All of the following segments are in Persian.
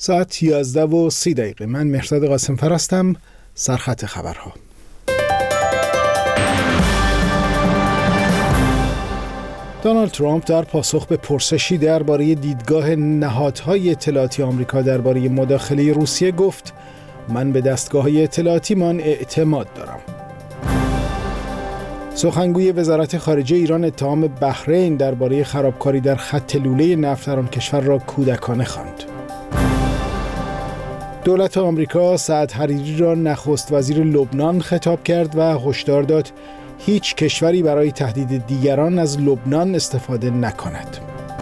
ساعت 11:30. من مهرداد قاسم‌فر هستم. سرخط خبرها. دونالد ترامپ در پاسخ به پرسشی درباره دیدگاه نهادهای اطلاعاتی آمریکا درباره مداخله روسیه گفت: من به دستگاه‌های اطلاعاتیمان اعتماد دارم. سخنگوی وزارت خارجه ایران اتهام بحرین درباره خرابکاری در خط لوله نفت در آن کشور را کودکانه خواند. دولت آمریکا سعد حریری را نخست وزیر لبنان خطاب کرد و هشدار داد هیچ کشوری برای تهدید دیگران از لبنان استفاده نکند.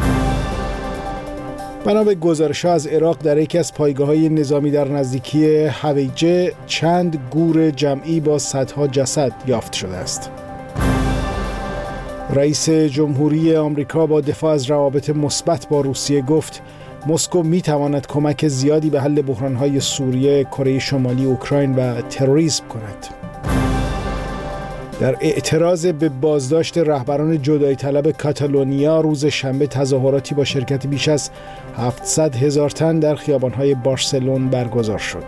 بنا به گزارش‌ها از عراق در یکی از پایگاه‌های نظامی در نزدیکی حویجه چند گور جمعی با صدها جسد یافت شده است. رئیس جمهوری آمریکا با دفاع از روابط مثبت با روسیه گفت مسکو می‌تواند کمک زیادی به حل بحران‌های سوریه، کره شمالی، اوکراین و تروریسم کند. در اعتراض به بازداشت رهبران جدایی طلب کاتالونیا روز شنبه تظاهراتی با شرکت بیش از 700,000 تن در خیابان‌های بارسلون برگزار شد.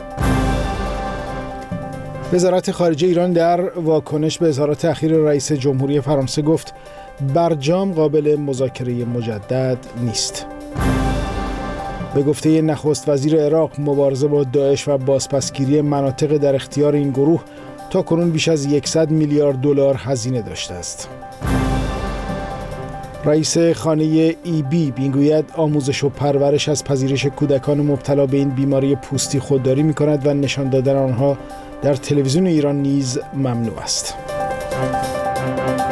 وزارت خارجه ایران در واکنش به اظهارات اخیر رئیس جمهوری فرانسه گفت برجام قابل مذاکره مجدد نیست. به گفته نخست وزیر عراق، مبارزه با داعش و بازپسگیری مناطق در اختیار این گروه تا کنون بیش از 100 میلیارد دلار هزینه داشته است. رئیس خانه EB میگوید آموزش و پرورش از پذیرش کودکان مبتلا به این بیماری پوستی خودداری می‌کند و نشان دادن آنها در تلویزیون ایران نیز ممنوع است.